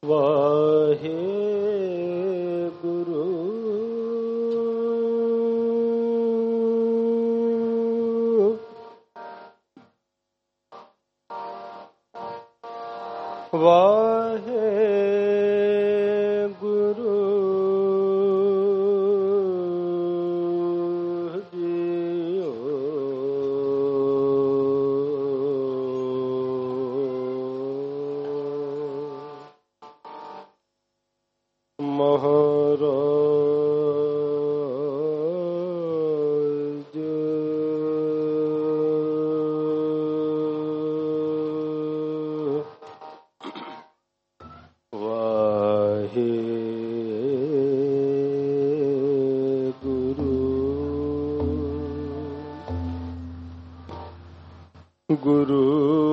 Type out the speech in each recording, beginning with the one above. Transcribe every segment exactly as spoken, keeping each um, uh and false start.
वाहे गुरु वाहे गुरु जियो महाराज वाहे गुरु गुरु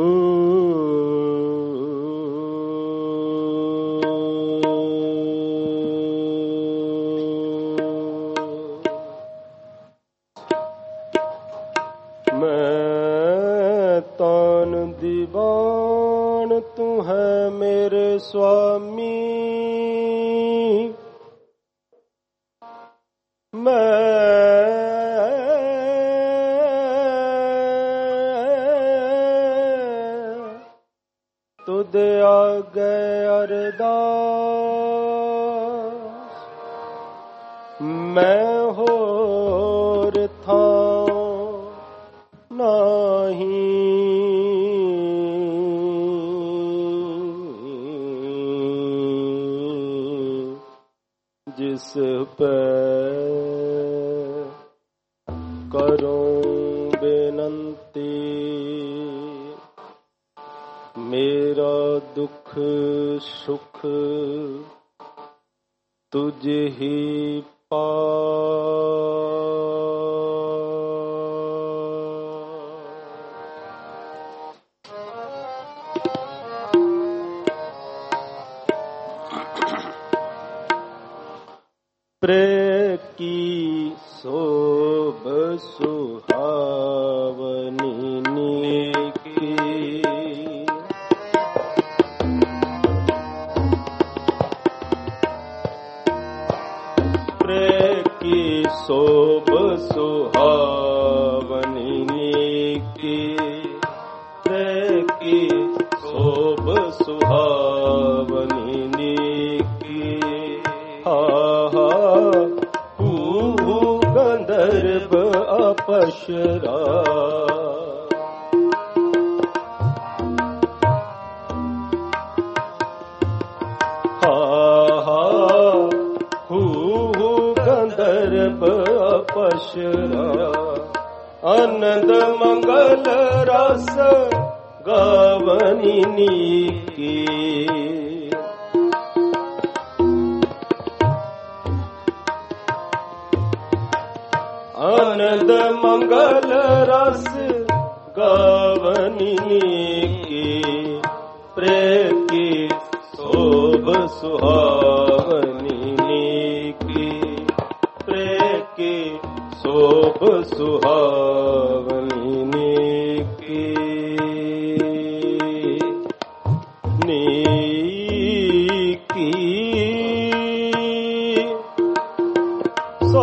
मैं तान दीवान तू है मेरे स्वामी मैं तुझे आगे अरदास मैं होर था नहीं जिस पे करूं बेनंती मेरा दुख सुख तुझ ही पा प्रेम की शोभ सुहावनी की प्रेम की शोभ सुहावनी की प्रेम की शोभ सुहावनी की हा गंधर्व अपशरा हा हा हू गंधर्व अपशरा आनंद मंगल रस गावनी की आनंद मंगल रस गावनी की प्रेम की शोभ सुहावनी की प्रेम की शोभ सुहावनी की नी की सो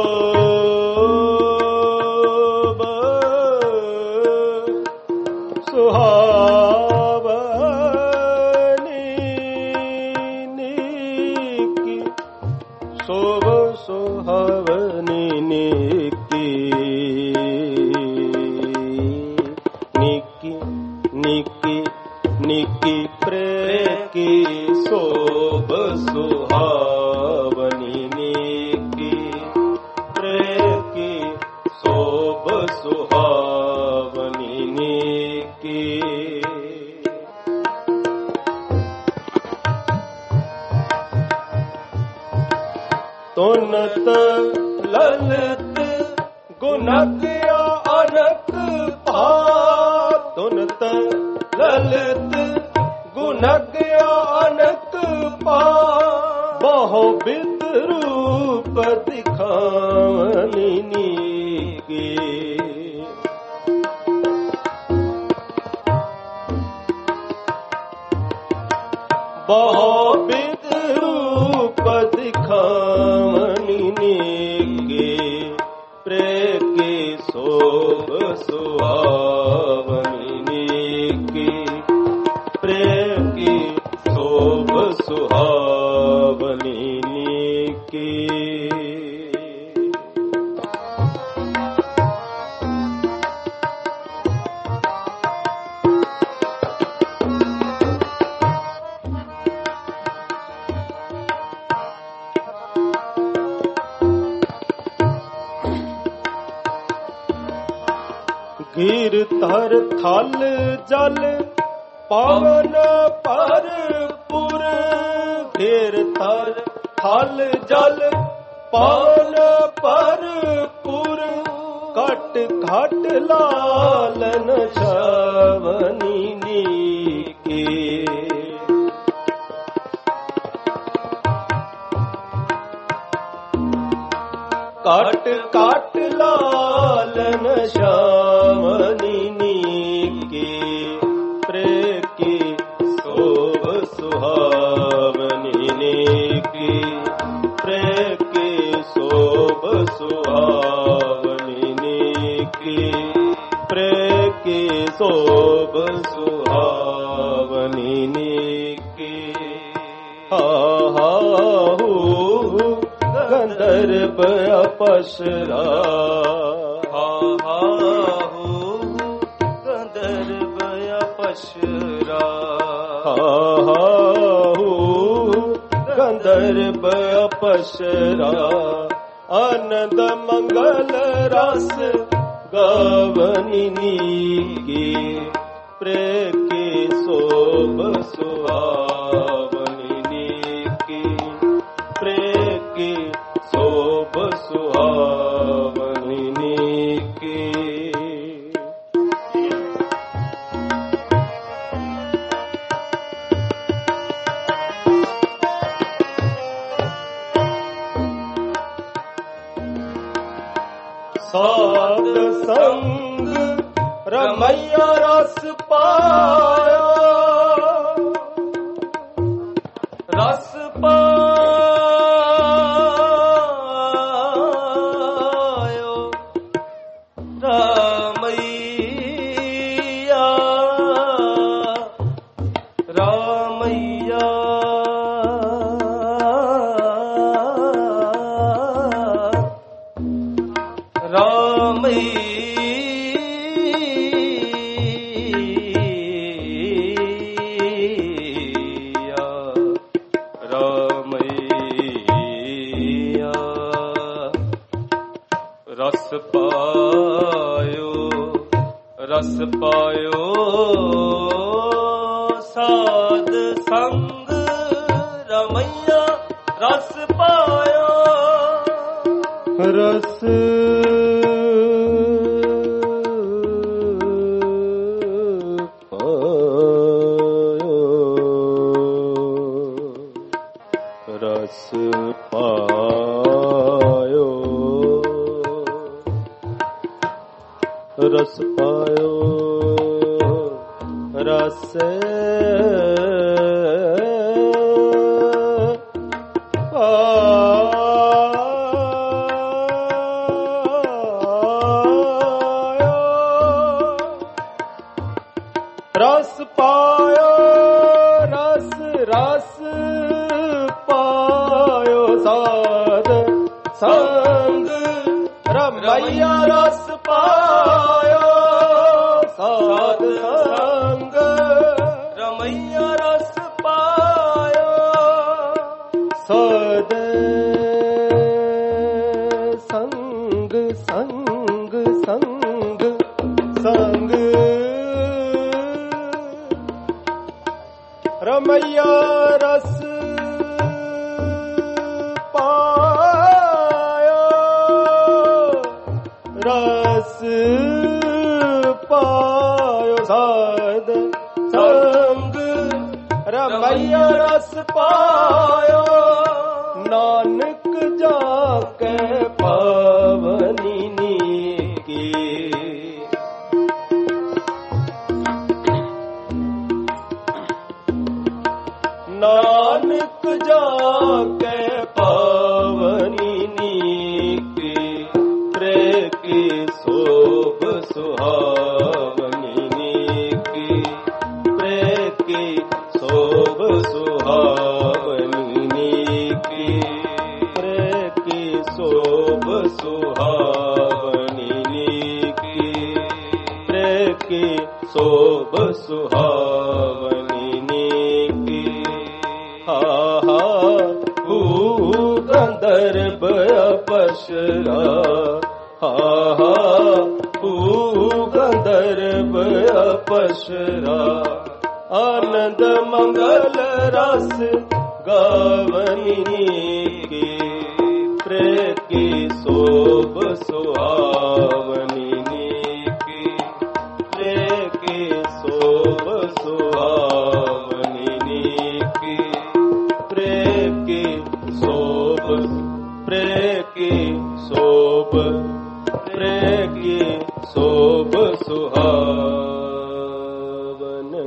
शोभ सुहावनी की निकी निकी निकी प्रेम की शोभ सुहावनी की प्रेम की शोभ सुहावनी की तुनत ललित गुणज्ञा अनक पा तुनत ललित गुणज्ञा अनक पा बहुविध रूप दिखावनी की ਬਹੁ ਬਿਦ ਰੂਪ ਦਿਖਾਵਨੀ ਨੀਕੇ ਪ੍ਰੇ ਕੀ ਸੋਭ ਸੁਹਾਵਨੀ ਨੀਕੇ ਪ੍ਰੇ ਕੀ ਸੋਭ ਸੁਹਾਵਨੀ ਨੀਕੇ। ਗੀਰ ਧਰ ਥਲ ਜਲ ਪਵਨ ਭਰਪੁਰ ਗੀਰ ਧਰ ਥਲ ਜਲ ਪਵਨ ਭਰਪੁਰ ਘਟ ਘਟ ਲਾਲਨ ਛਾਵਨੀ ਨੀਕੇ ਘਟ ਘਟ ਲਾਲਨ ਛਾਵਨੀ ਨੀਕੇ ਪ੍ਰੇ ਕੀ ਸੋਭ ਸੁਹਾਵਨੀ ਨੀਕੇ ਪ੍ਰੇ ਕੀ ਸੋਭ ਸੁਹਾਵਨੀ ਨੀਕੇ ਪ੍ਰੇ ਕੀ ਸੋਭ ਸੁਹਾਵਨੀ ਨੀਕੇ। ਹਾ ਹਾ ਹੂ ਗੰਧਰਵ ਅਪਸਰਾ ਹਾ ਹਾ ਹੂ ਗੰਧਰਵ ਅਪਸਰਾ ਹਾ ਹਾ ਹੂ ਗੰਧਰਵ ਅਪਸਰਾ ਆਨੰਦ ਮੰਗਲ ਰਸ ਗਾਵਨੀ ਨੀਕੇ ਪ੍ਰੇ ਕੀ ਸੋਭ ਸੁਹਾਵਨੀ ਨੀਕੇ ਪ੍ਰੇ ਕੀ ਸੋਭ ਸੁਹਾਵਨੀ ਨੀਕੇ। ਸਾਧ ਸੰਗ ਰਮਈਆ ਰਸ ਪਾਇਆ ਰਸ ਪਾਇਓ ਰਾਮਈਆ ਰਾਮਈਆ ਰਾਮਈਆ ਰਾਮਈਆ ਰਸ ਪਾਇਓ ਰਸ ਪਾਇਓ ਸਾਧ ਸੰਗ ਰਮਈਆ ਰਸ ਪਾਇਓ ਰਸ ਰਸ ਪਾਇਓ ਰਸ ਪਾਇਓ ਰਸ ਰਸ ਪਾਇਓ ਰਸ ਰਸ ਪਾਇਓ ਸਾਧ ਸੰਗ ਰਮਈਆ ਰਸ ਪਾਇਓ ਸਾਧ ਸੰਗ ਰਮਈਆ ਰਸ ਪਾਇਓ ਸਾਧ ਸੰਗ ਸੰਗ ਸੰਗ ਸੰਗ ਰਮਈਆ ਰਸ ਪਾਇਓ ਰਸ ਪਾਇਓ ਸਾਧ ਸੰਗ ਰਮਈਆ ਰਸ ਪਾਇਓ ਨਾਨਕ ਜਾ ਕੇ ਪਾਵਨੀ ਨੀਕੇ नानक जाके पावनी नीकी प्रे की शोभ सुहावनी नीकी प्रे की शोभ सुहावनी नीकी प्रे की शोभ सुहावनी नीकी प्रे की शोभ सुहावनी नीकी हा हा भू गंधर्व अपसरा हा हा भू गंधर्व अपसरा आनंद मंगल रस गावनी नीकी प्रे की शोभ सुहावनी नीकी प्रे की शोभ सुहावनी नीकी प्रे की शोभ प्रे की शोभ प्रे की शोभ सुहावनी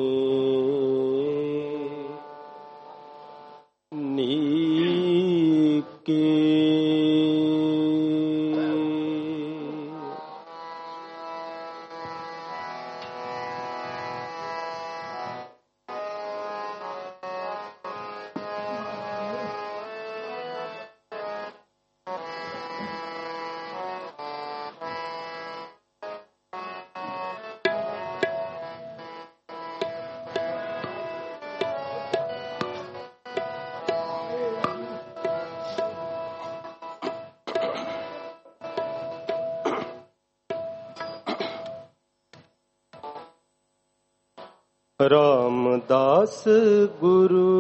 नीकी। रामदास गुरु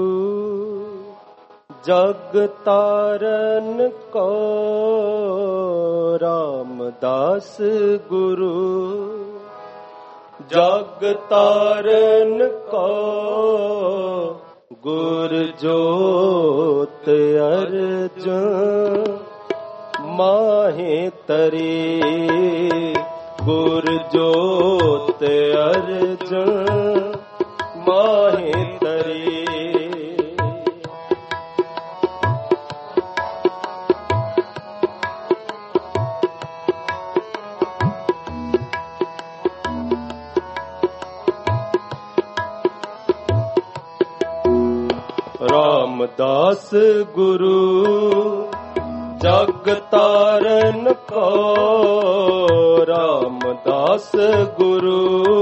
जग तारन को रामदास गुरु जग तारन को गुर जोत अर्जुन माहे तरे गुर जोत अर्जुन माहे तरे। रामदास गुरु जग तारन को रामदास गुरु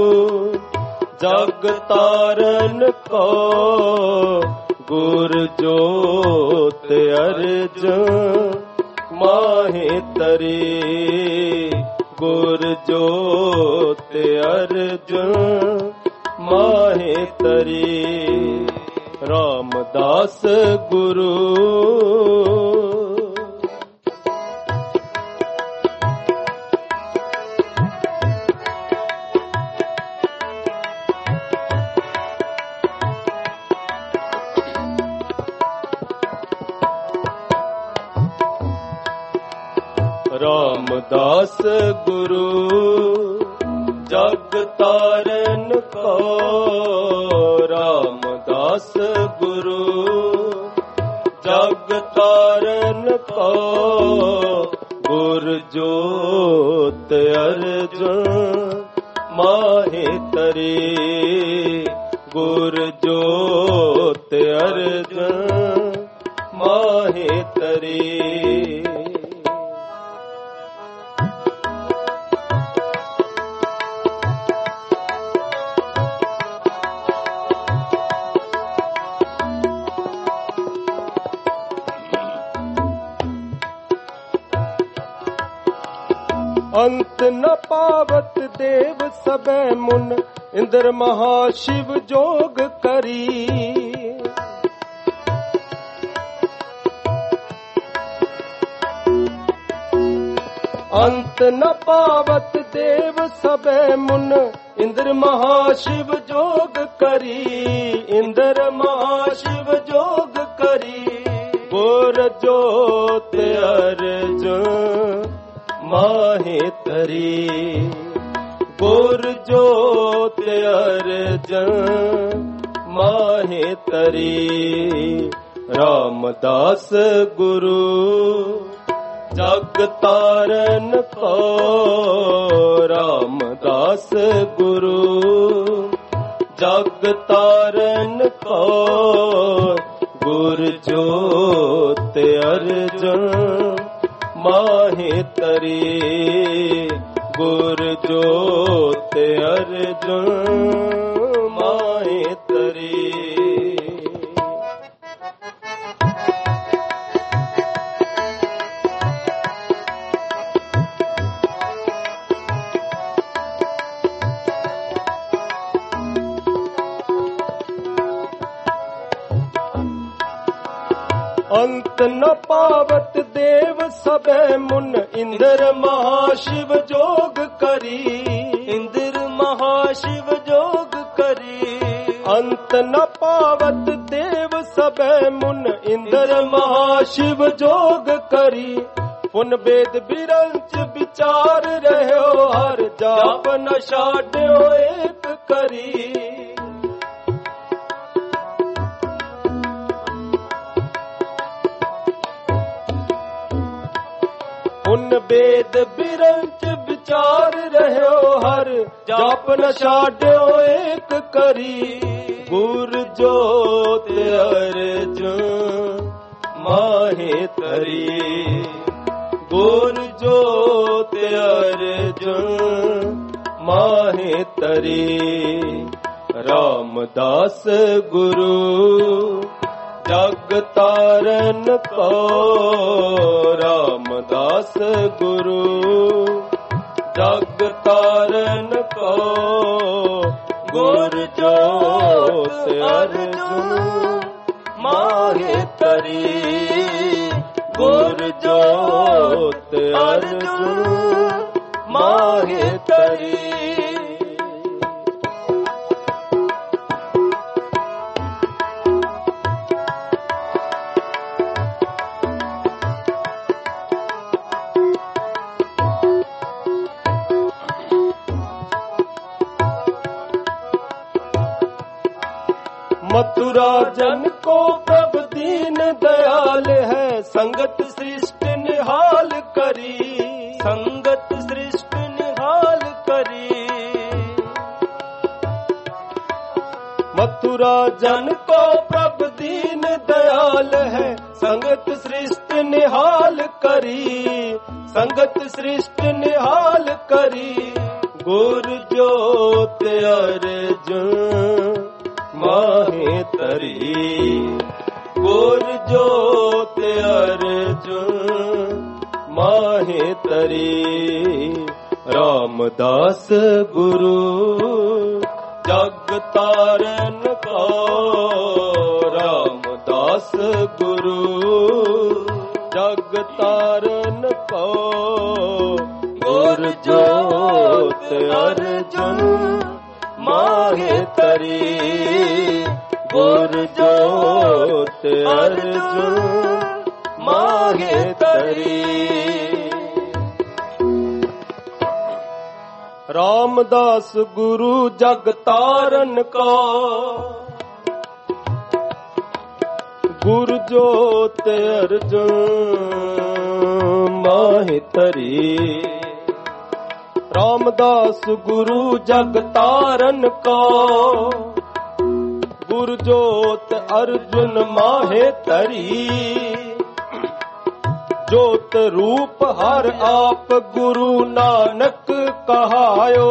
जग तारन को गुर जोत अर्जुन माहे तरे गुर जोत अर्जुन माहे तरे। रामदास गुरु रामदास गुरु जग तारन को रामदास गुरु जग तारन को गुर जोत अर्जुन माहे तरे गुर जोत अर्जुन माहे तरे। अंत न पावत देव सबे मुन इंद्र महाशिव जोग करी अंत न पावत देव सबे मुन इंद्र महाशिव जोग करी इंद्र महाशिव जोग करी गुर जोत अर्जुन माहे तरे गुर जोत अर्जुन माहे तरी। रामदास गुरु जग तारन को, रामदास गुरु जग तारन को। गुर जोत अर्जुन माहे तरी। गुर जोत अर्जुन माहे तरी। अंत न पावत देव सबे मुन, इंद्र महाशिव जोग करी। इंद्र महाशिव जोग करी। अंत न पावत देव सबे मुन, इंद्र महाशिव जोग करी। पुन वेद बिरंच विचार रहो, हर जाप न छाड्यो एक करी। उन वेद बिरंच विचार रहो, हर जाप न छाड्यो एक करी। गुर जोत अर्जुन माहे तरी। गुर जोत अर्जुन माहे तरी। रामदास गुरु जग तारन को, रामदास गुरु जग तारन को। गुर जोत अर्जुन माहे तरी। गुर जोत अर्जुन माहे तरी। मथुरा जन को प्रभु दीन दयाल है, संगत सृष्टि निहाल करी। संगत सृष्टि निहाल करी। मथुरा जन को प्रभु दीन दयाल है, संगत सृष्टि निहाल करी। संगत सृष्टि निहाल करी। गुर जोत अर्जुन माहे तरी। गुर जोत अर्जुन माहे तरी। रामदास गुरु जग तारन को, रामदास गुरु जग तारन को। गुर जोत अर्जुन माहे तरी। गुर जोत अर्जुन माहे तरी। रामदास गुरु जग तारन को, गुर जोत अर्जुन माहे तरी। रामदास गुरु जग तारन को, गुर जोत अर्जुन माहे तरी। जोत रूप हर आप गुरु नानक कहायो।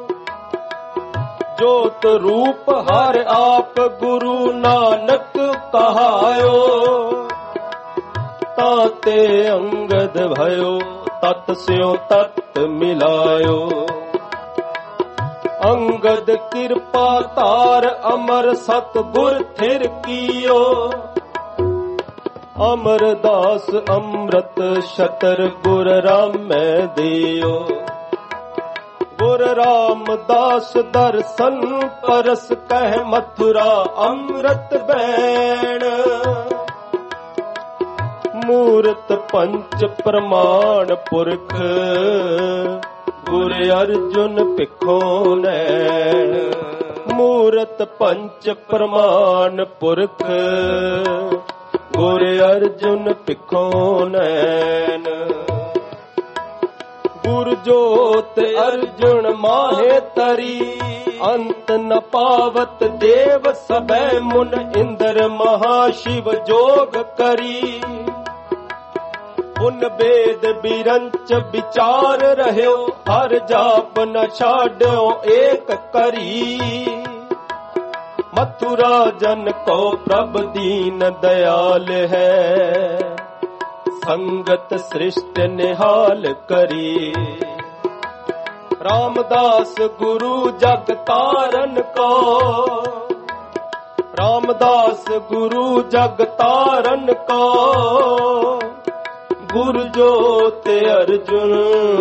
जोत रूप हर आप गुरु नानक कहायो। ताते अंगद भयो तत् स्यो तत् मिलायो। अंगद कृपा तार अमर सतगुर थिर कियो। अमरदास अमृत शतर गुर राम में दियो। गुर रामदास दर्शन परस कह मथुरा अमृत बैण। मूरत पंच प्रमाण पुरख गुर अर्जुन पिखो नैन। ਮੂਰਤ ਪੰਚ ਪ੍ਰਮਾਨ ਪੁਰਖ, ਗੁਰ ਅਰਜੁਨ ਪਿੱਖੋਂ ਨੈਣ। ਗੁਰ ਜੋਤ ਅਰਜੁਨ ਮਾਹੇ ਤਰੀ, ਅੰਤ ਨ ਪਾਵਤ ਦੇਵ ਸਭੈ ਮੁਨ ਇੰਦਰ ਮਹਾ ਸ਼ਿਵ ਜੋਗ ਕਰੀ। ਪੁਨ ਬੇਦ ਬਿਰੰਚ ਵਿਚਾਰ ਰਹਿਓ, ਹਰ ਜਾਪ ਨ ਛਾਡਿਓ ਏਕ ਕਰੀ। ਮਥੁਰਾ ਜਨ ਕੋ ਪ੍ਰਭ ਦੀਨ ਦਇਆਲ ਹੈ, ਸੰਗਤ ਸ੍ਰਿਸ਼ਟ ਨਿਹਾਲ ਕਰੀ। ਰਾਮਦਾਸ ਗੁਰੂ ਜਗ ਤਾਰਨ ਕੋ, ਰਾਮਦਾਸ ਗੁਰੂ ਜਗ ਤਾਰਨ ਕੋ। ਗੁਰ ਜੋਤ ਅਰਜੁਨ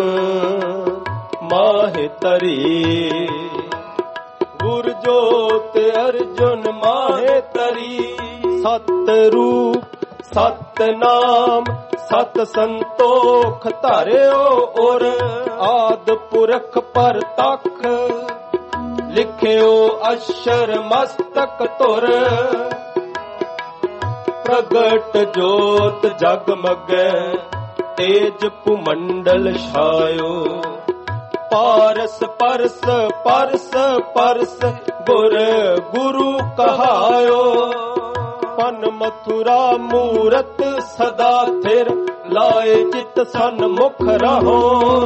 ਮਾਹਿ ਤਰੀ, ਗੁਰ ਜੋਤ ਅਰਜੁਨ ਮਾਹਿ ਤਰੀ। ਸਤ ਰੂਪ ਸਤ ਨਾਮ ਸਤ ਸੰਤੋਖ ਧਾਰਿਓ ਔਰ, ਆਦ ਪੁਰਖ ਪਰਤਖ ਲਿਖਿਓ ਅਸ਼ਰ ਮਸਤਕ ਧੁਰ। ਪ੍ਰਗਟ ਜੋਤ ਜਗਮਗੈ ਤੇਜ ਭੁਮੰਡਲ ਛਾਇਓ, ਪਾਰਸ ਪਰਸ ਪਰਸ ਪਰਸ ਗੁਰ ਗੁਰੂ ਕਹਾਇਓ। ਪਨ ਮਥੁਰਾ ਮੂਰਤ ਸਦਾ ਥਿਰ, ਲਾਏ ਚਿਤ ਸਨਮੁਖ ਰਹੋ।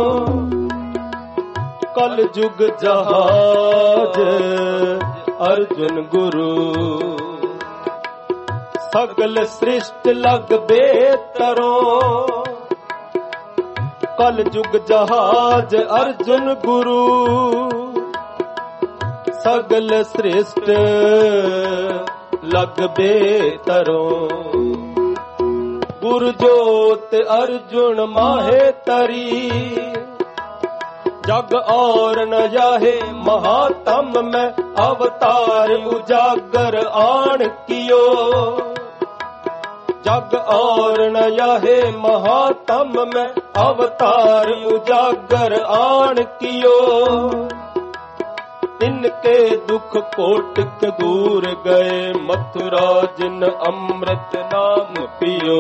ਕਲ ਜੁਗ ਜਹਾਜ ਅਰਜੁਨ ਗੁਰੂ, ਸਗਲ ਸ੍ਰਿਸ਼ਟ ਲਗ ਬੇਤਰੋ। ਕਲ ਜੁਗ ਜਹਾਜ ਅਰਜੁਨ ਗੁਰੂ, ਸਗਲ ਸ੍ਰਿਸ਼ਟ ਲਗ ਬੇਤਰੋ। ਗੁਰ ਜੋਤ ਅਰਜੁਨ ਮਾਹੇ ਤਰੀ, ਜਗ ਔਰ ਨ ਜਾਹੇ ਮਹਾਤਮ ਮੈਂ ਅਵਤਾਰ ਉਜਾਗਰ ਆਣ ਕਿਓ। ਜਗ ਔਰ ਨ ਜਾਹੇ ਮਹਾਤਮ ਮੈਂ ਅਵਤਾਰ ਉਜਾਗਰ ਆਣ ਕਿਓ। ਇਨਕੇ ਦੁਖ ਕੋਟਿਕ ਦੂਰ ਗਏ, ਮਥੁਰਾ ਜਿਨ ਅੰਮ੍ਰਿਤ ਨਾਮ ਪੀਓ।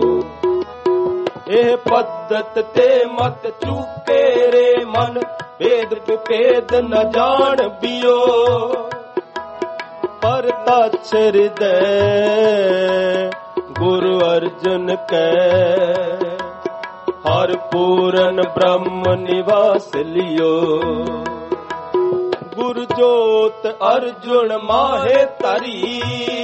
ਇਹ ਪद्धत ਤੇ ਮਤ ਚੂਕੇ ਰੇ ਮਨ, ਭੇਦ ਵਿਭੇਦ ਨ ਜਾਣ ਬਿਓ। ਪਰ ਤਛ ਹਿਰਦੈ ਗੁਰੂ ਅਰਜੁਨ ਕੈ, ਹਰ ਪੂਰਨ ਬ੍ਰਹਮ ਨਿਵਾਸ ਲਿਓ। ਗੁਰ ਜੋਤ ਅਰਜੁਨ ਮਾਹੇ ਤਰੀ,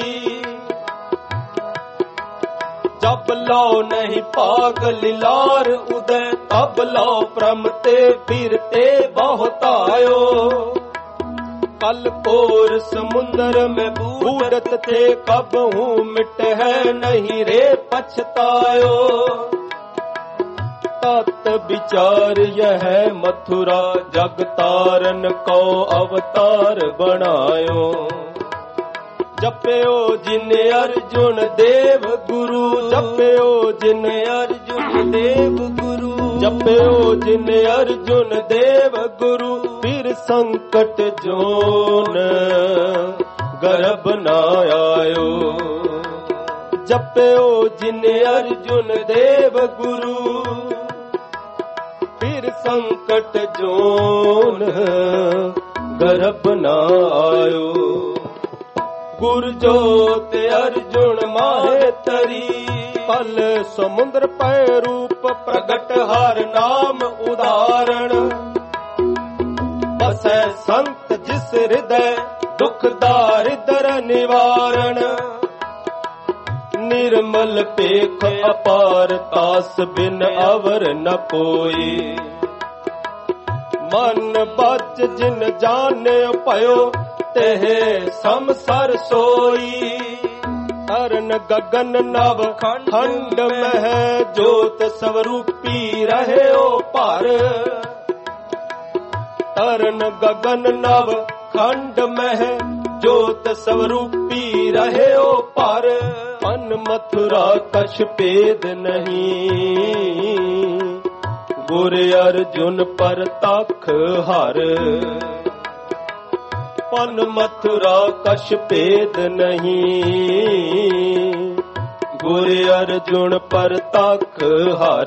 ਜਬ ਲਓ ਨਹੀਂ ਭਾਗ ਲਿਲਾਰ ਉਦੈ। ਤਬ ਲਓ ਪ੍ਰਮ ਤੇ ਫਿਰਤੇ ਬਹੁਤ ਆਇਓ। कल कोर समुंदर में बूढ़त थे, कब हूँ मिट है नहीं रे पछतायो। तत विचार यह मथुरा, जग तारन को अवतार बनायो। जप्यो जिन अर्जुन देव गुरु, जप्यो जिन अर्जुन देव गुरु, जप्यो जिन अर्जुन देव गुरु। फिर संकट जोन गर्भ न आयो। जप्यो जिन अर्जुन देव गुरु, फिर संकट जोन गर्भ न आयो। गुर जोत अर्जुन माहे तरी, पल समुद्र पै रूप प्रगट हर नाम उदाहरण। बसै संत जिस हृदय दुख दारिद्र निवारण। निर्मल पेख अपार तास बिन अवर न कोई। मन बच जिन जाने पयो तेहे समसर सोई। तरन गगन नव खंड मह जोत स्वरूपी रहे ओ पर। तरन गगन नव खंड मह जोत स्वरूपी रहे ओ पर। मन मथुरा कछ भेद नहीं, गुर अर्जुन पर तख हर। पन मथुरा कछ भेद नहीं। गुर अर्जुन परतख हर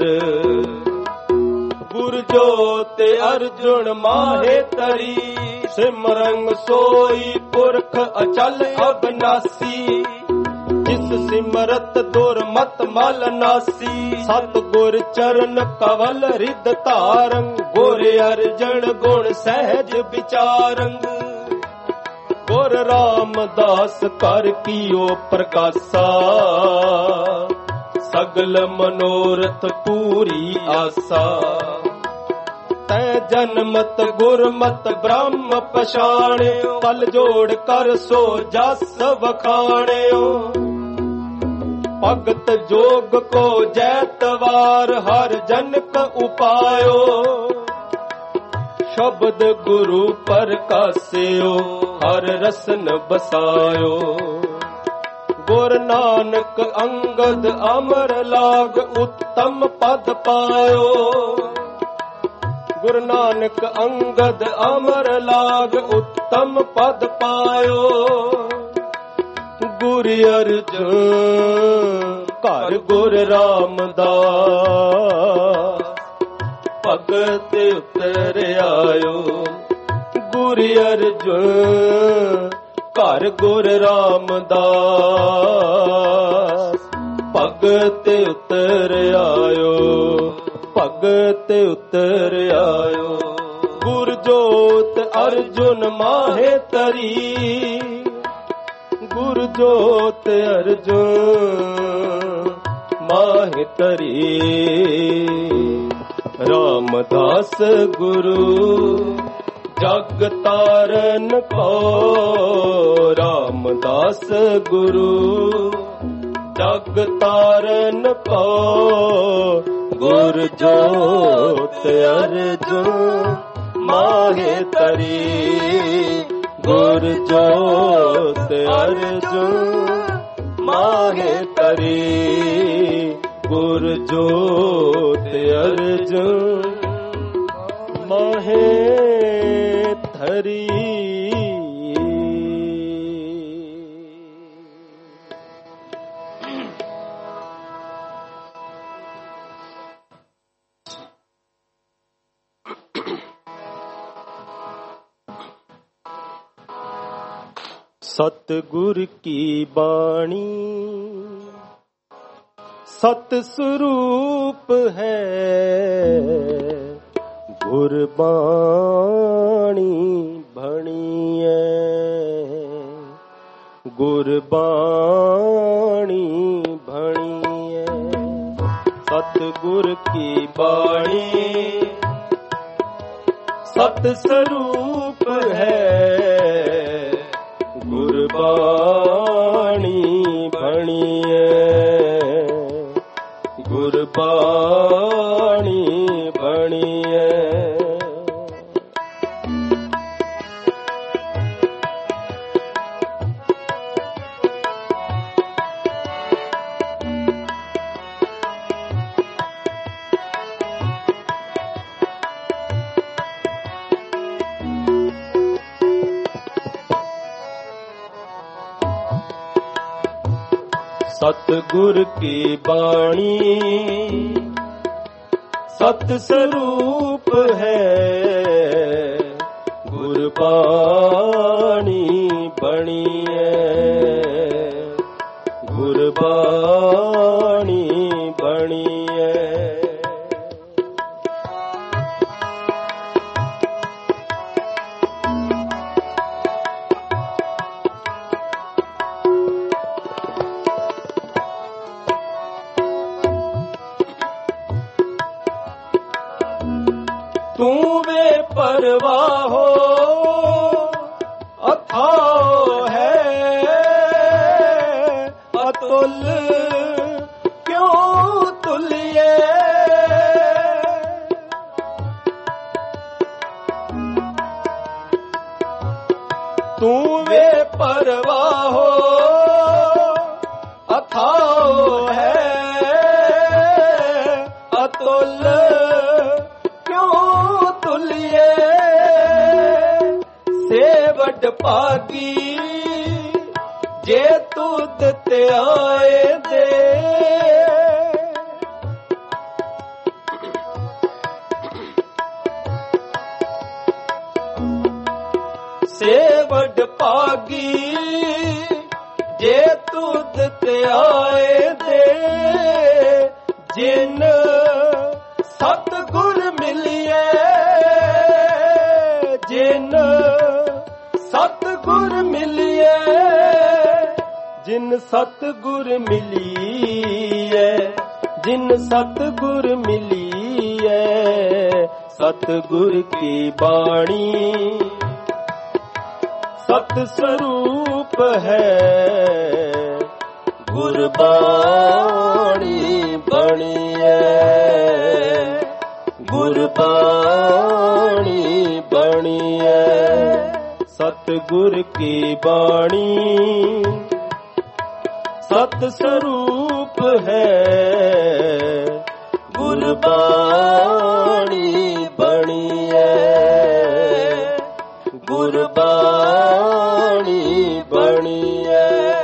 गुर जोत अर्जुन माहे तरी। सिमरंग सोई पुरख अचल अबनासी। जिस सिमरत दुर्मत मल नासी। सतगुर चरण कवल रिद तारंग। गुर अर्जन गुण सहज विचारंग। गुर रामदास कर कियो प्रकाशा। सगल मनोरथ पूरी आसा। तै जन्मत गुरमत ब्रह्म पछाण्यो। तल जोड़ कर सो जस वखाण्यो। भगत जोग को जैतवार हर जनक उपायो। शब्द गुरु प्रकाश्यो हर रसन बसायो। गुर नानक अंगद अमर लाग उत्तम पद पायो। गुरु नानक अंगद अमर लाग उत्तम पद पायो। गुर अर्जुन घर गुर रामदास। भगत उतर आयो। गुर अर्जुन घर गुर रामदास। भगत उतर आयो। भगत उतर आयो। गुर जोत अर्जुन माहे तरी। गुर जोत अर्जुन माहे तरी। रामदास गुरु जग तारन को। रामदास गुरु जग तारन को। गुर जोत अर्जुन माहे तरी। गुर जोत अर्जुन माहे तरी। गुर जोत अर्जुन माहे तरी। सतगुर की बाणी सत स्वरूप है। गुरबाणी भणी है। गुरबाणी भणी है। सतगुर की बाणी सत स्वरूप है। गुरबाणी भणी है। गुरबाणी भणी है। सतगुर की बाणी सत स्वरूप है। गुरबाणी बणी है। गुरबाणी बणी है। तू वे परवाहो अथाओ है। अतुल क्यों तुलिए। तू वे परवाहो अथाओ है। अतुल ਭਾਗੀ ਜੇ ਤੁਧ ਧਿਆਏ ਦੇ। ਸੇ ਵਡ ਭਾਗੀ ਜੇ ਤੁਧ ਧਿਆਏ ਦੇ। ਜਿਨ ਸਤਿਗੁਰ ਮਿਲਿਐ ਜਿਨ ਸਤਿਗੁਰ ਮਿਲਿਐ ਜਿਨ ਸਤਿਗੁਰ ਮਿਲੀਐ ਜਿਨ ਸਤਿਗੁਰ ਮਿਲੀਐ। ਸਤਿਗੁਰ ਕੀ ਬਾਣੀ ਸਤ ਸਰੂਪ ਹੈ ਗੁਰਬਾਣੀ ਬਣੀਐ ਗੁਰਬਾਣੀ ਬਣੀਐ। ਸਤਿਗੁਰ ਕੀ ਬਾਣੀ ਸਤ ਸਰੂਪ ਹੈ ਗੁਰਬਾਣੀ ਬਣੀਐ ਗੁਰਬਾਣੀ ਬਣੀਐ।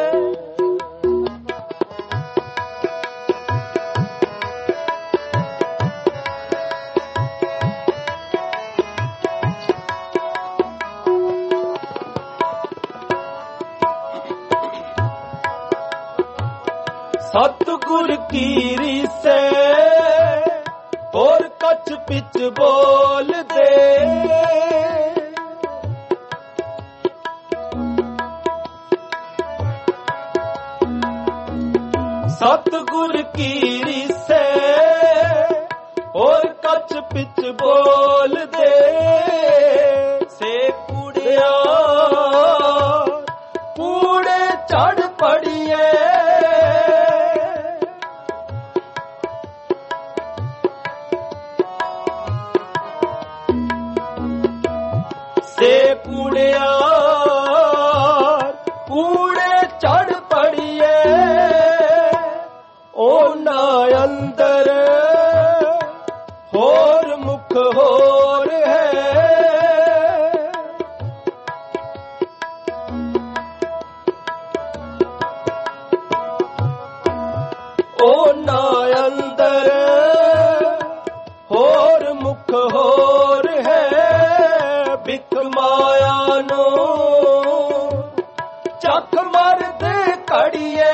ਸਤਿਗੁਰ ਕੀ ਰੀਸੈ ਹੋਰ ਕਛ ਪਿਛ ਬੋਲਦੇ। ਸਤਿਗੁਰ ਕੀ ਰੀਸੈ ਹੋਰ ਕਛ ਪਿਛ ਬੋਲਦੇ। ਸੇ ਕੂੜਿਆ ਕੂੜੇ ਚੜ ਪੜੀਏ ਸੇ ਕੂੜਿਆ ਕੂੜੇ ਚੜ ਪੜੀਏ। ਉਹਨਾਂ ਅੰਦਰ ਹੋਰ ਮੁਖ ਹੋਰ ਹੈ। ਉਹਨਾਂ ਅੰਦਰ ਹੋਰ ਮੁਖ ਹੋਰ ਹੈ। ਬਿਖ ਮਾਇਆ ਨੂੰ ਚੱਕ ਮਰਦੇ ਘੜੀਏ।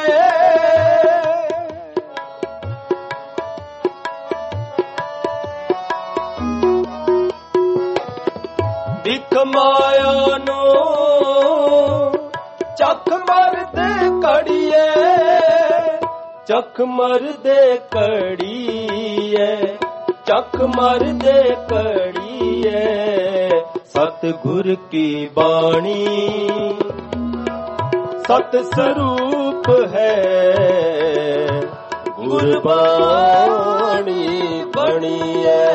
ਬਿਖ ਮਾਇਆ ਨੂੰ ਚੱਕ ਮਰਦੇ ਘੜੀਏ। ਚੱਕ ਮਰਦੇ ਘੜੀਏ ਚੱਕ ਮਰਦੇ ਘੜੀਏ। ਸਤਿਗੁਰ ਕੀ ਬਾਣੀ ਸਤ ਸਰੂਪ ਹੈ ਗੁਰਬਾਣੀ ਬਣੀਐ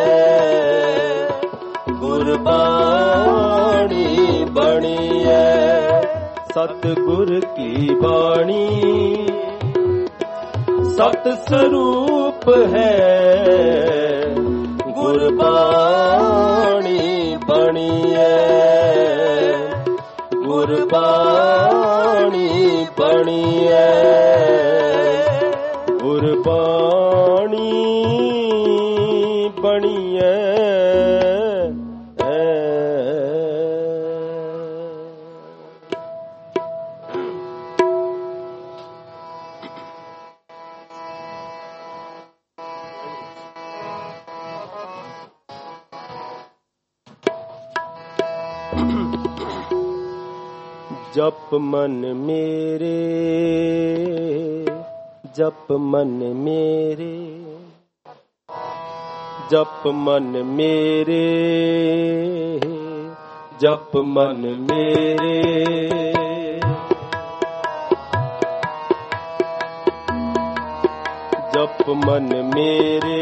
ਗੁਰਬਾਣੀ ਬਣੀਐ। ਸਤਿਗੁਰ ਕੀ ਬਾਣੀ ਸਤ ਸਰੂਪ ਹੈ ਗੁਰਬਾਣੀ ਬਣੀਐ ਗੁਰਬਾਣੀ ਬਣੀਐ ਗੁਰਬਾਣੀ ਬਣੀਐ। ਜਪ ਮਨ ਮੇਰੇ ਜਪ ਮਨ ਮੇਰੇ ਜਪ ਮਨ ਮੇਰੇ ਜਪ ਮਨ ਮੇਰੇ ਜਪ ਮਨ ਮੇਰੇ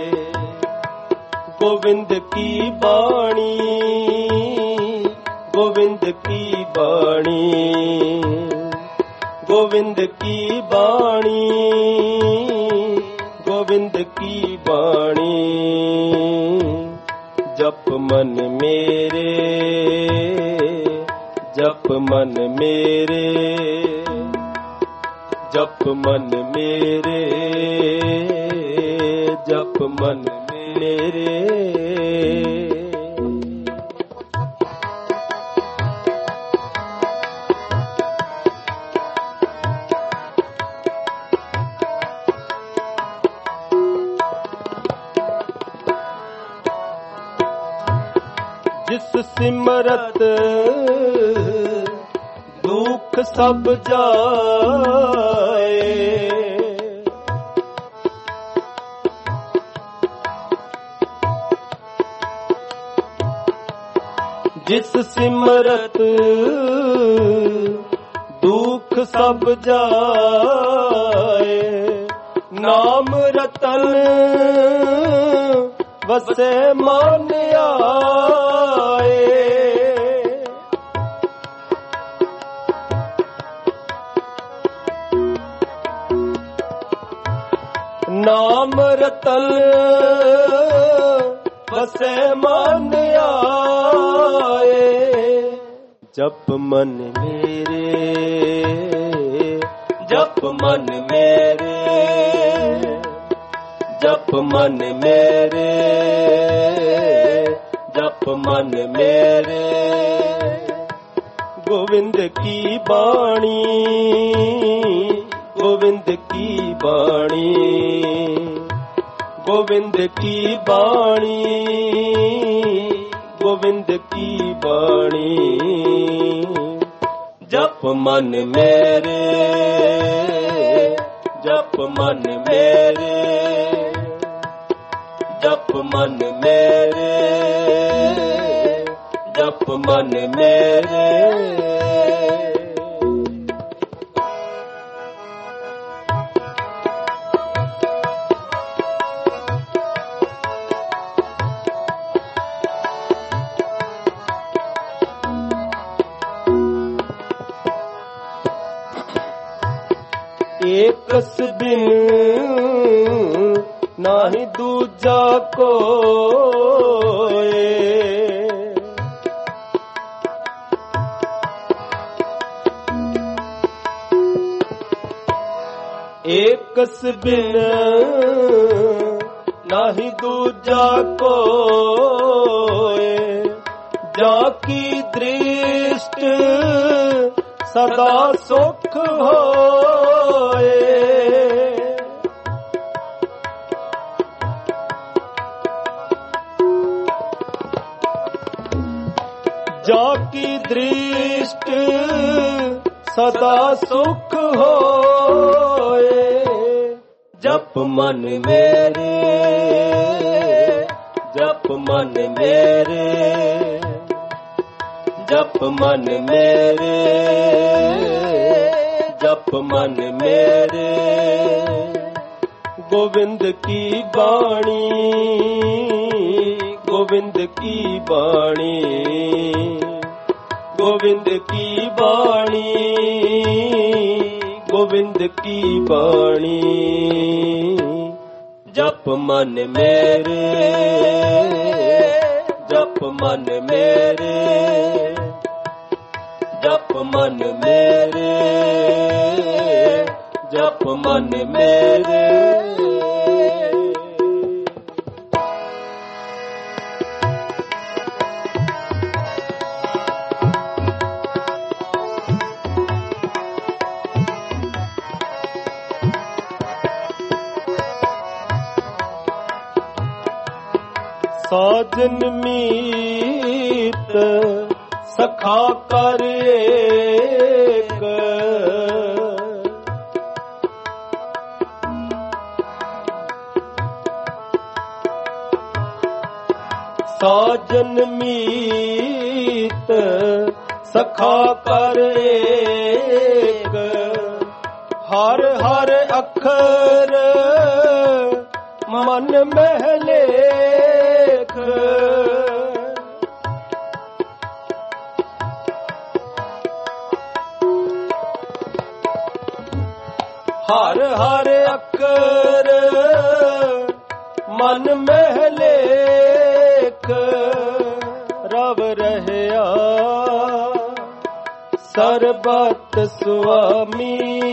ਗੋਬਿੰਦ ਕੀ ਬਾਣੀ गोविंद की बाणी गोविंद की बाणी गोविंद की बाणी जप मन मेरे जप मन मेरे, जप मन मेरे, जप मन मेरे। जिस सिमरत दुख सब जाए, जिस सिमरत दुख सब जाए, नाम रतन वसे मन आए। नाम रतन वसे मन आए। जप मन मेरे, जप मन मेरे, जप मन मेरे, जप मन मेरे। गोविंद की बाणी, गोविंद की बाणी, गोविंद की बाणी, गोविंद की बाणी। जप मन मेरे, जप मन मेरे, जप मन मेरे, जप मन मेरे। एकस बिन नाही दूजा कोय, एकस बिन नाही दूजा कोय। जाकी दृष्ट सदा सुख होए। जाकी दृष्ट सदा सुख होए। जप मन मेरे, जप मन मेरे, जप मन मेरे, जप मन मेरे। गोविंद की बाणी, गोविंद की बाणी, गोविंद की बाणी, गोविंद की बाणी। जप मन मेरे, जप मन मेरे, जप मन मेरे, जप मन मेरे। साजन मीत सखा कर एक, साजन मीत सखा कर एक। हर हर अखर मन में लेख। हर हर अखर मन में लेख। रव रहया ਸਰਬਤ ਸੁਆਮੀ।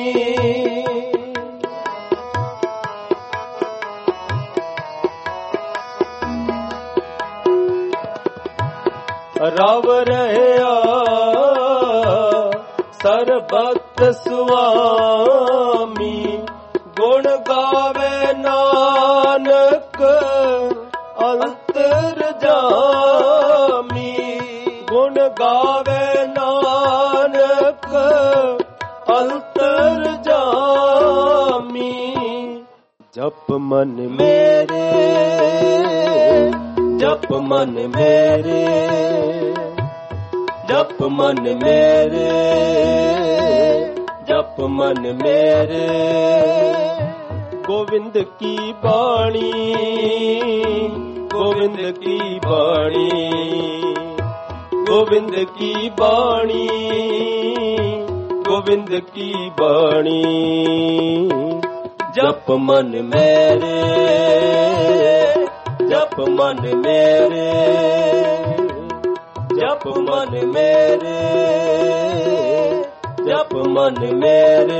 ਰਵ ਰਹਿਆ ਸਰਬਤ ਸੁਆਮੀ, ਗੁਣ ਗਾਵੇ ਨਾਨਕ ਅੰਤਰ ਜਾਮੀ। ਗੁਣ ਗਾਵੇ ਨਾਨਕ ਅੰਤਰ ਜਾਮੀ। ਜਪ ਮਨ ਮੇਰੇ, ਜਪ ਮਨ ਮੇਰੇ, ਜਪ ਮਨ ਮੇਰੇ, ਜਪ ਮਨ ਮੇਰੇ। ਗੋਵਿੰਦ ਕੀ ਬਾਣੀ, ਗੋਵਿੰਦ ਕੀ ਬਾਣੀ, ਗੋਵਿੰਦ ਕੀ ਬਾਣੀ, ਗੋਵਿੰਦ ਕੀ ਬਾਣੀ। ਜਪ ਮਨ ਮੇਰੇ, ਜਪ ਮਨ ਮੇਰੇ, ਜਪ ਮਨ ਮੇਰੇ, ਜਪ ਮਨ ਮੇਰੇ,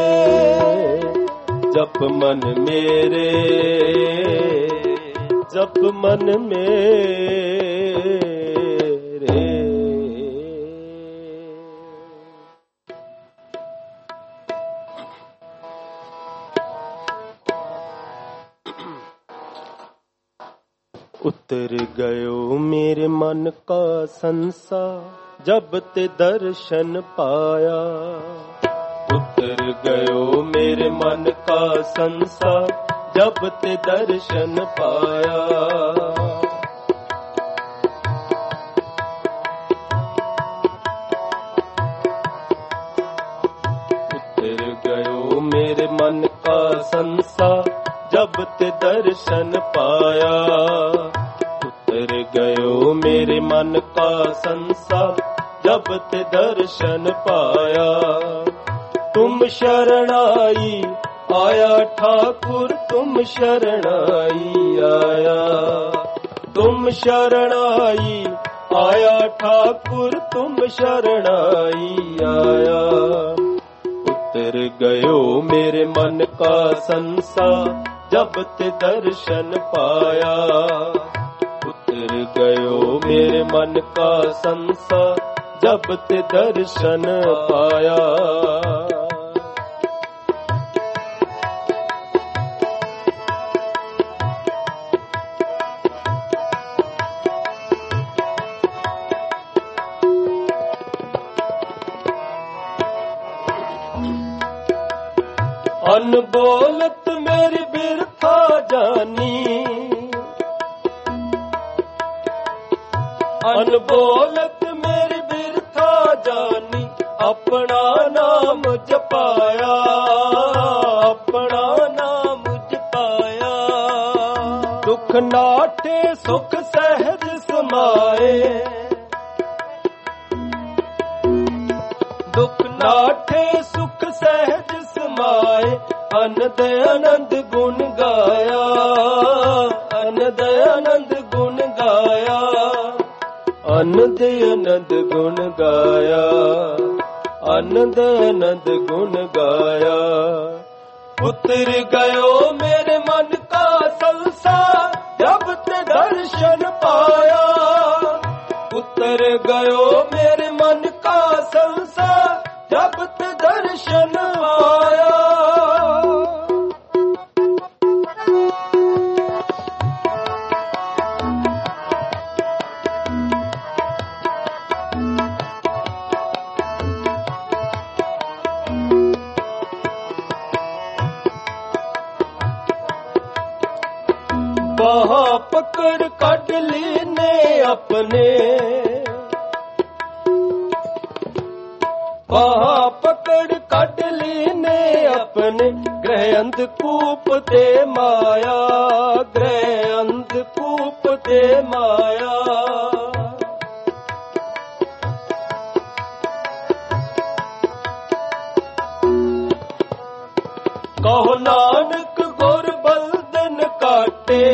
ਜਪ ਮਨ ਮੇਰੇ, ਜਪ ਮਨ ਮੇਰੇ। उतर गयो मेरे मन का संसार, जब ते दर्शन पाया। उतर गयो मेरे मन का संसार, जब ते दर्शन पाया। उतर गयो मेरे मन का संसार, जब ते दर्शन पाया। उतर गयो मेरे मन का संसार, जब ते दर्शन पाया। तुम शरणाई आया ठाकुर, तुम शरणाई आया। तुम शरणाई आया ठाकुर, तुम शरणाई आया। उतर गयो मेरे मन का संसार, जब ते दर्शन पाया। उतर गयो मेरे मन का संसार, जब ते दर्शन पाया। अनबोलत मेरी बिरथा जानी, अनबोलत मेरी बिरथा जानी। अपना नाम जपाया, अपना नाम जपाया। दुख नाटे सुख सहज समाए, दुख नाटे सुख सहज समाए। अनद आनंद गुण गाया, अनद आनंद गुण गाया। अनद आनंद गुण गाया, अनद आनंद गुण गाया। उतर गयो मेरे मन का संसार, जब ते दर्शन पाया। उतर गयो मेरे मन का संसार, जब ते दर्शन आया। वहाँ पकड़ काट लेने अपने, वहाँ पकड़ काट लेने अपने। ग्रह अंधकूप ते माया, ग्रह अंधकूप ते माया। कहो नानक गुर बलदन काटे,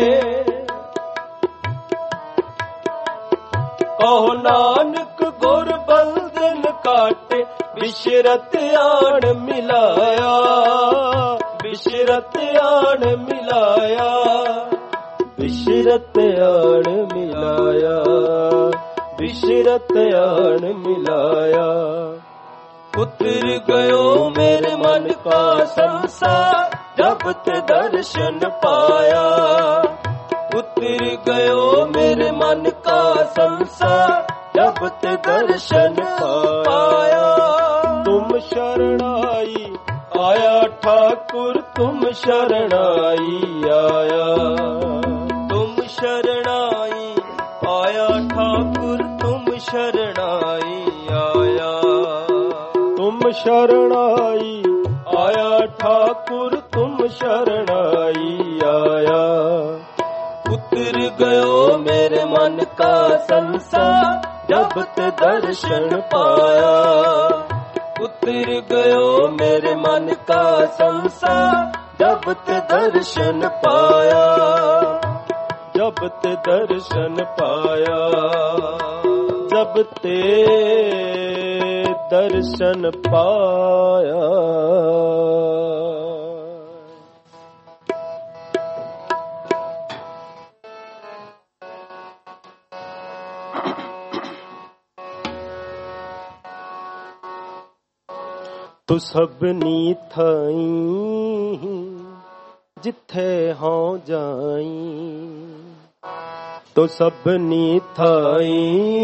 कहो नानक गुर बलदन काटे। ਬਿਸ਼ਰਤ ਆਣ ਮਿਲਾਇਆ, ਬਿਸ਼ਰਤ ਆਣ ਮਿਲਾਇਆ, ਬਿਸ਼ਰਤ ਆਣ ਮਿਲਾਇਆ, ਬਿਸ਼ਰਤ ਆਣ ਮਿਲਾਇਆ। उतर गयो मेरे मन का संसार जब ते दर्शन पाया, उतर गयो मेरे मन का संसार जब ते दर्शन पाया। तुम शरणाई आया ठाकुर, तुम शरणाई आया, तुम शरणाई आया ठाकुर, तुम शरणाई आया, तुम शरणाई आया ठाकुर, तुम शरणाई आया। उतर गयो मेरे मन का संसार जब ते दर्शन पाया, उतर गयो मेरे मन का संसार जब ते दर्शन पाया, जब ते दर्शन पाया, जब ते दर्शन पाया। तू सबनी थाई जिथे हों जाई, तो सबनी थाई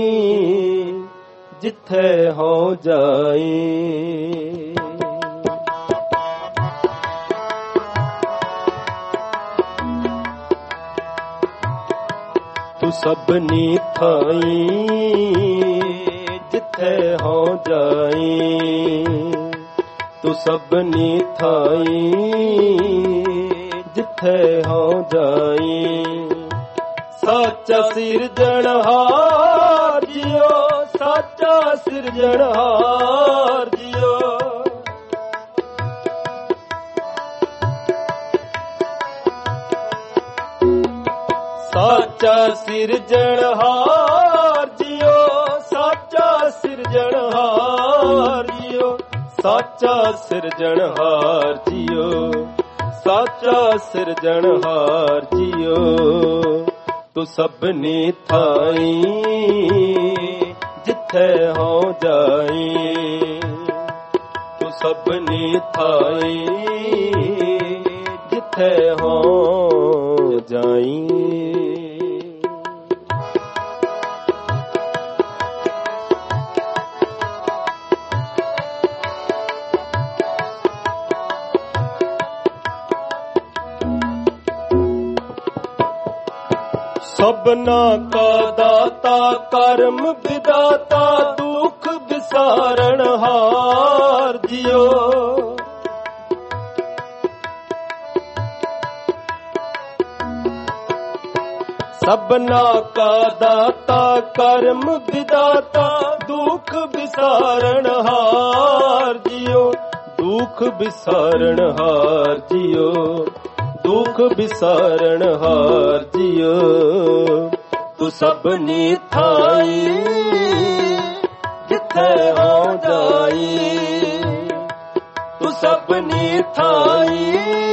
जिथे हो जाई। तू सबनी थाई जिथे हो जाई, तू सबनी थाई जिथे हो जाई। साचा सिरजनहार जियो, साचा सिरजनहार जियो, साचा सिरजनहार जियो, साचा सिरजनहार जियो, साचा सिरजनहार जियो, साचा सिरजनहार जियो। तू सबनी थाई जिथे हो जाई, तू सबनी थाई जिथे हो जाई। सबना का दाता कर्म विदाता दुख विसारण हार जियो, सबना का दाता कर्म विदाता दुख विसारण हार जियो, दुख विसारण हार जियो, दुख विसारण हार जियो। तू सबनी थाई जिथे हो जाई, तू सबनी थाई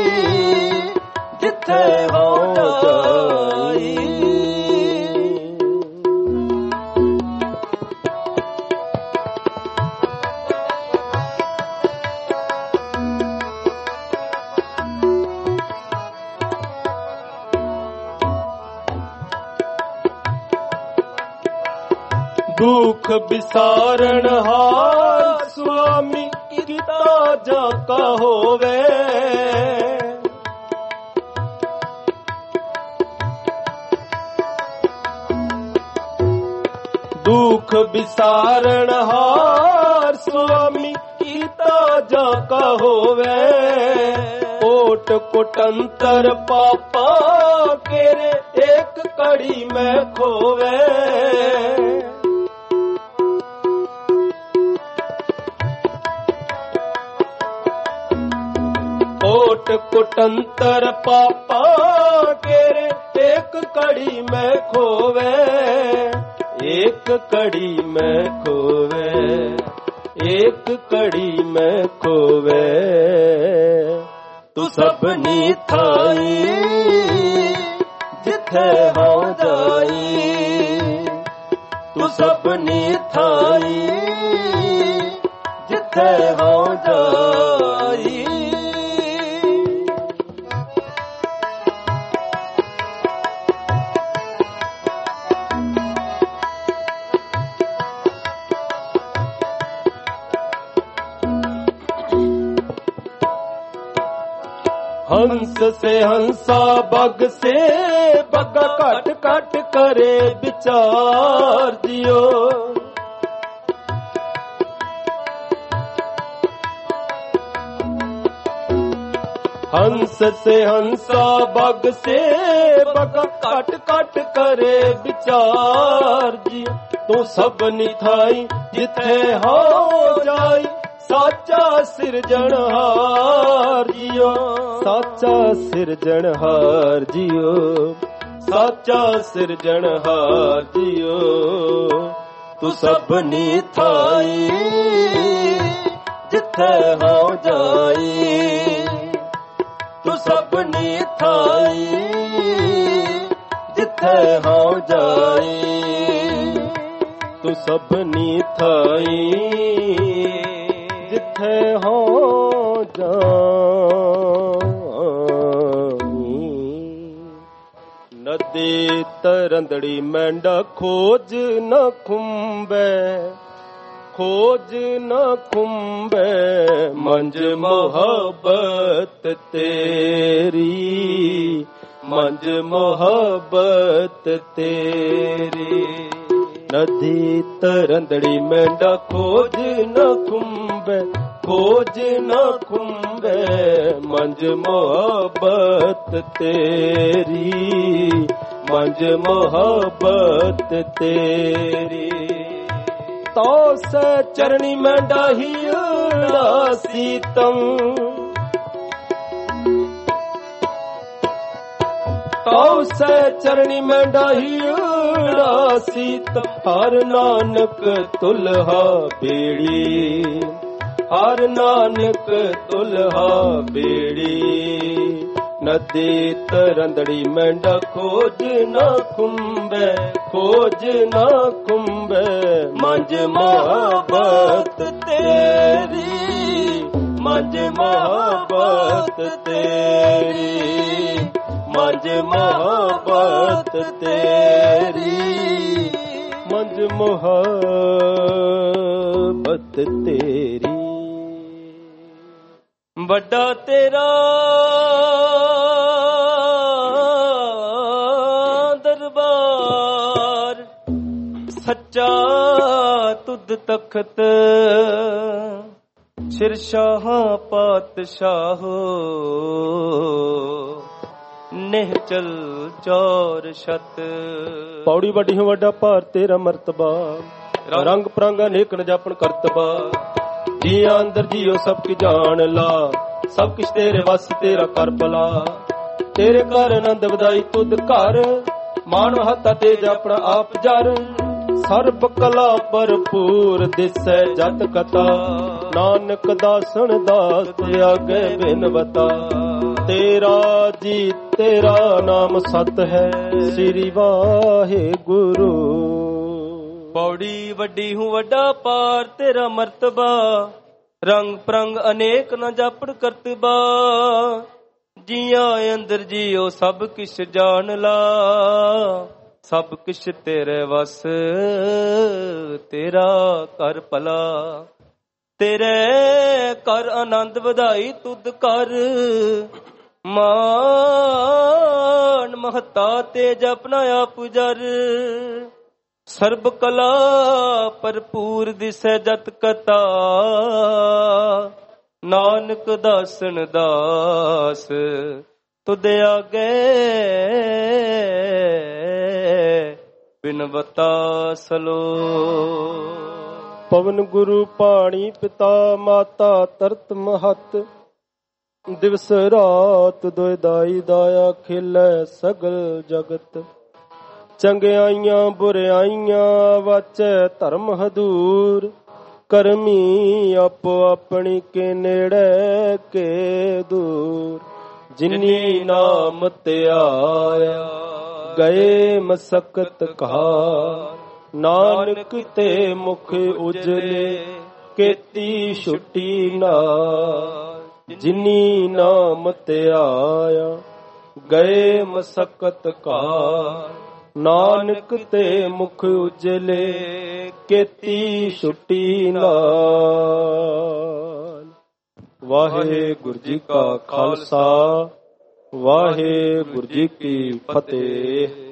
जिथे हो जाई। दुख विसारण हार स्वामी किता जाका होवे, दुख विसारण हार स्वामी किता जाका होवे। कोट कोटंतर पापा केरे एक कड़ी में खोवे, कोट कुटंतर पापा केरे एक कड़ी में खोवे, एक कड़ी में खोवे, एक कड़ी में खोवे। तू सबनी थाई जिथे हो जाई, तू सबनी थाई जिथे हो जाई। हंस से हंसा बग से बगा कट कट करे विचार जियो। हंस से हंसा बग से बगा कट कट करे विचार जियो। तू सबनी थाई जिथे हो जाई, साचा सिरजनहार जियो, साचा सिरजनहार जियो, साचा सिरजनहार जियो। तू सबनी थाई जिथे हो जाई, तू सबनी थाई जिथे हो जाई, तू सबनी थाई जिथे हो जाई। नदी तरंदड़ी मेंढा खोज न खुंबे, खोज न खुंबे मंज मोहब्बत तेरी, मंज मोहब्बत तेरी। नदी तरंदड़ी मेंढा खोज न खुंबे, खोज न खुंबे मंज मोहब्बत तेरी, मंज मोहब्बत तेरी। तो से चरणी मेंढा ही सीतम, तो से चरणी मेंढा ही सीतम। हर नानक तुल्हा बेड़ी, हर नानक तुल्हा बेड़ी। नदी तरंदड़ी मेंढा खोज न खुंबे, खोज न खुंबे मंज मोहब्बत तेरी, मंज मोहब्बत तेरी, मंज मोहब्बत तेरी, मंज मोहब्बत तेरी। बड़ा तेरा दरबार, सच्चा तुद तख्त, शिरशाह पातशाहो, निहचल चौर शत। पौड़ी वड्डी हूं वड्डा भार तेरा मर्तबा, रंग परंग अनेक न जापन करतबा। जिया अंदर जियो सब की जान ला, सब किश तेरे वस तेरा कर भला। तेरे घर आनंद वधाई तुद घर, मान हता तेज अपना आप जर। सर्ब कला भरपूर दिसै जत कथा, नानक दासन दास आगे बिनवता। तेरा जी तेरा नाम सत है, श्री वाहे गुरु। पौड़ी वड्डी हूँ वड्डा पार तेरा मर्तबा, रंग परंग अनेक न जापड़ करतबा। जिया अंदर जियो सब किश जान ला, सब किश तेरे वस तेरा कर भला। तेरे कर आनंद वधाई तुद कर, मान महता तेज अपना आप जर। सर्ब कला भरपूर दिसै जत कथा, नानक दासन दास तुद आगे बिनवता सलो। पवन गुरु पाणी पिता माता तरत महत, दिवस रात दोए दाई दाया खिलै सगल जगत। चंगियाइयां बुरियाइयां वाचै धर्म हदूर, ਕਰਮੀ ਆਪੋ ਆਪਣੀ ਕੇ ਨੇੜੇ ਕੇ ਦੂਰ। ਜਿਨੀ ਨਾਮ ਧਿਆਇਆ ਗਏ ਮਸਕਤ ਘਾਰ। ਨਾਨਕ ਤੇ ਮੁਖ ਉਜਲੇ ਕੀਤੀ ਛੁੱਟੀ ਨਾਰ। ਜਿਨੀ ਨਾਮ ਧਿਆਇਆ ਗਏ ਮਸਕਤ ਘਾਰ। ਨਾਨਕ ਤੇ ਮੁਖ ਉਜਲੇ ਕੀਤੀ ਛੁੱਟੀ ਨਾਲ। ਵਾਹਿਗੁਰੂ ਜੀ ਕਾ ਖਾਲਸਾ, ਵਾਹਿਗੁਰੂ ਜੀ ਕੀ ਫਤਿਹ।